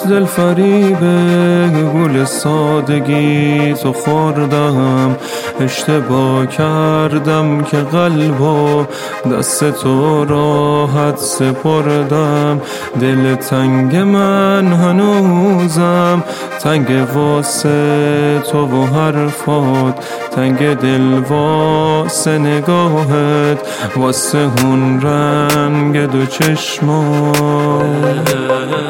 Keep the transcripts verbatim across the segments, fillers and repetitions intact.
دل فریبه گل سادگی تو خوردم، اشتباه کردم که قلب و دست تو راحت سپردم. دل تنگ من هنوزم تنگ واسه تو و حرفات، تنگ دل واسه نگاهت، واسه اون رنگ دو چشمات.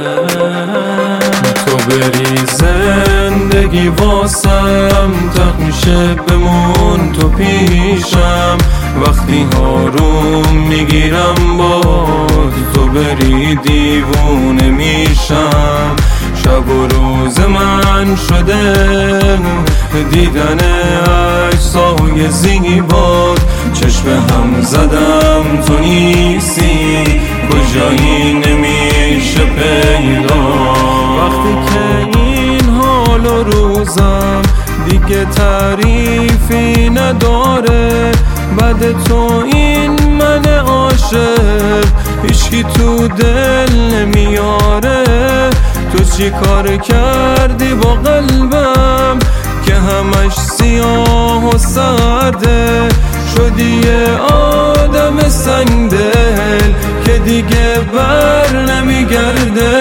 تو بری زندگی واسم تق میشه بمون تو پیشم، وقتی آروم میگیرم باز تو بری دیوونه میشم. شب و روز من شده دیدن اجزای زیبات، چشم هم زدم تو نیستی کجایی نمیشه پیدا. وقتی که این حال و روزم دیگه تعریفی نداره، بعد تو این من عاشق هیچکی تو دل نمیاره. تو چی کار کردی با قلبم که همش سیاه و سرده؟ شدی یه آدم سنگدل که دیگه بر نمیگرده.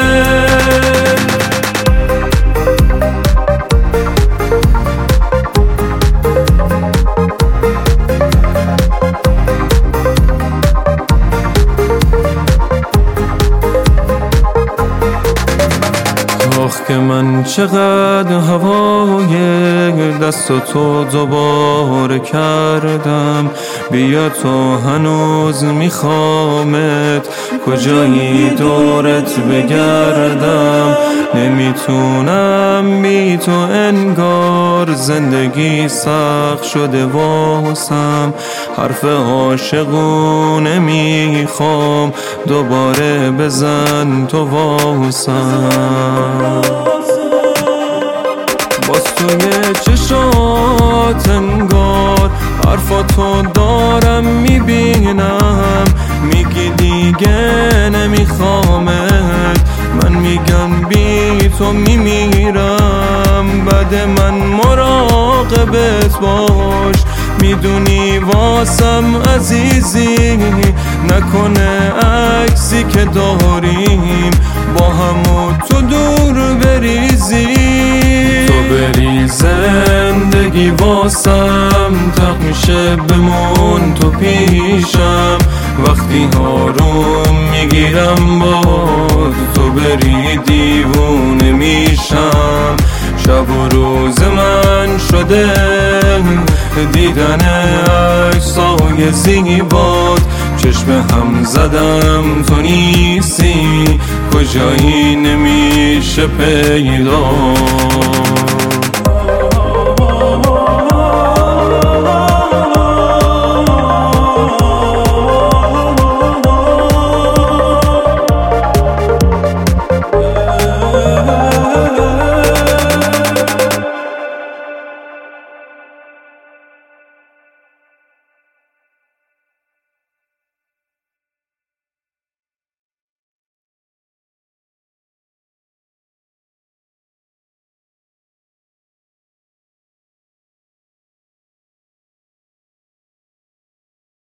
آخ که من چقدر هوای دست تو دوباره کردم، بیا تو هنوز میخوامت کجایی دورت بگردم. نمیتونم بی تو انگار زندگی سخت شده واسم، حرف عاشقونه میخوام دوباره بزن تو واسم. باز توی چشات انگار حرفاتو دارم میبینم، میگی دیگه نمیخوامت، من میگم بی تو میمیرم. بعد من مراقبت باش، میدونی واسم عزیزی، نکنه عکسی که داریم با هم و تو دور بریزی. تو بری زندگی واسم تق میشه بمون تو پیشم، وقتی آروم میگیرم باز تو بری دیوونه میشم. شب و روز من شده دیدن اجزای زیبات، چشم هم زدم تو نیستی کجایی نمیشه پیدا.